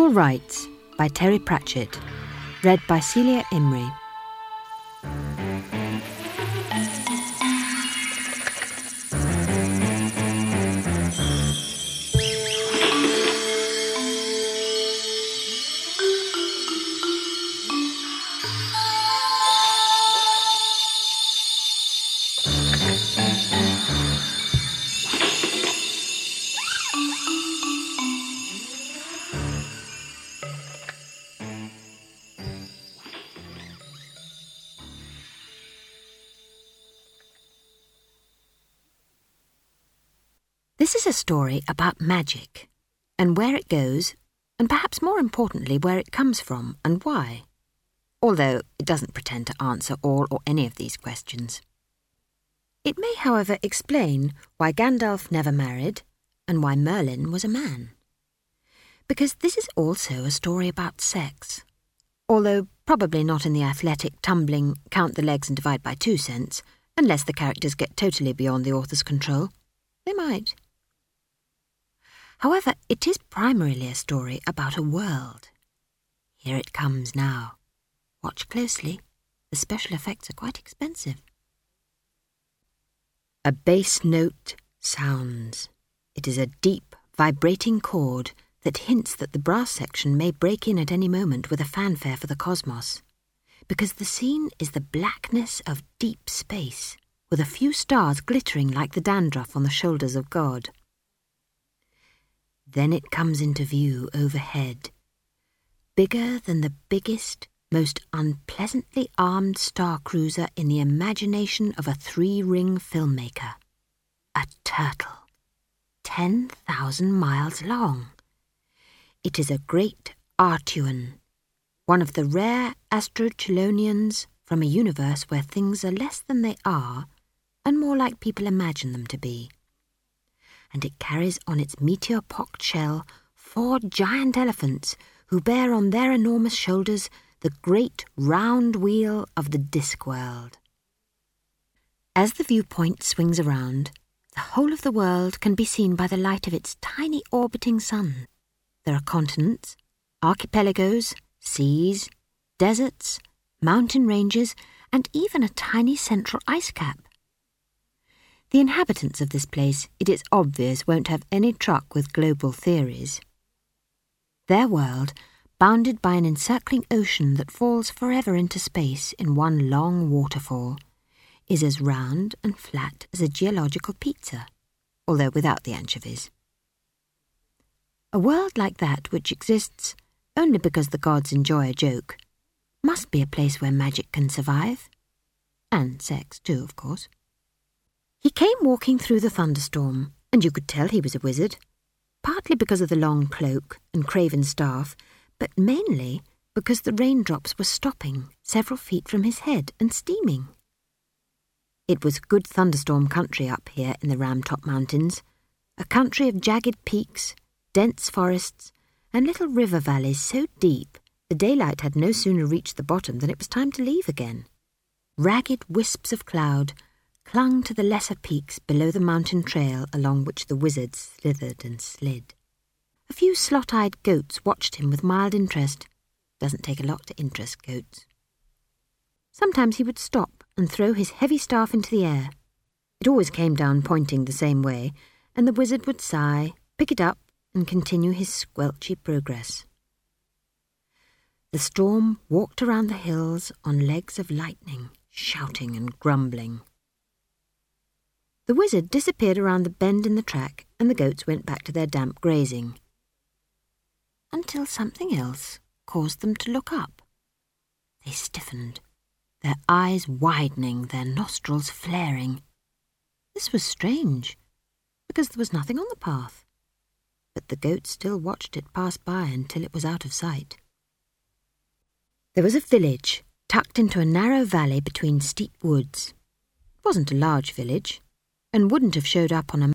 Equal Rights by Terry Pratchett. Read by Celia Imrie. This is a story about magic, and where it goes, and perhaps more importantly, where it comes from and why, although it doesn't pretend to answer all or any of these questions. It may, however, explain why Gandalf never married and why Merlin was a man. Because this is also a story about sex, although probably not in the athletic, tumbling, count the legs and divide by 2 sense, unless the characters get totally beyond the author's control. They might. However, it is primarily a story about a world. Here it comes now. Watch closely. The special effects are quite expensive. A bass note sounds. It is a deep, vibrating chord that hints that the brass section may break in at any moment with a fanfare for the cosmos, because the scene is the blackness of deep space, with a few stars glittering like the dandruff on the shoulders of God. Then it comes into view overhead, bigger than the biggest, most unpleasantly armed star cruiser in the imagination of a 3-ring filmmaker. A turtle, 10,000 miles long. It is a great Artuan, one of the rare Astrochelonians from a universe where things are less than they are and more like people imagine them to be. And it carries on its meteor-pocked shell 4 giant elephants who bear on their enormous shoulders the great round wheel of the Discworld. As the viewpoint swings around, the whole of the world can be seen by the light of its tiny orbiting sun. There are continents, archipelagos, seas, deserts, mountain ranges, and even a tiny central ice cap. The inhabitants of this place, it is obvious, won't have any truck with global theories. Their world, bounded by an encircling ocean that falls forever into space in one long waterfall, is as round and flat as a geological pizza, although without the anchovies. A world like that, which exists only because the gods enjoy a joke, must be a place where magic can survive. And sex too, of course. He came walking through the thunderstorm, and you could tell he was a wizard, partly because of the long cloak and craven staff, but mainly because the raindrops were stopping several feet from his head and steaming. It was good thunderstorm country up here in the Ramtop Mountains, a country of jagged peaks, dense forests, and little river valleys so deep the daylight had no sooner reached the bottom than it was time to leave again. Ragged wisps of cloud clung to the lesser peaks below the mountain trail along which the wizard slithered and slid. A few slot-eyed goats watched him with mild interest. Doesn't take a lot to interest goats. Sometimes he would stop and throw his heavy staff into the air. It always came down pointing the same way, and the wizard would sigh, pick it up, and continue his squelchy progress. The storm walked around the hills on legs of lightning, shouting and grumbling. The wizard disappeared around the bend in the track, and the goats went back to their damp grazing. Until something else caused them to look up. They stiffened, their eyes widening, their nostrils flaring. This was strange, because there was nothing on the path. But the goats still watched it pass by until it was out of sight. There was a village tucked into a narrow valley between steep woods. It wasn't a large village, and wouldn't have showed up on a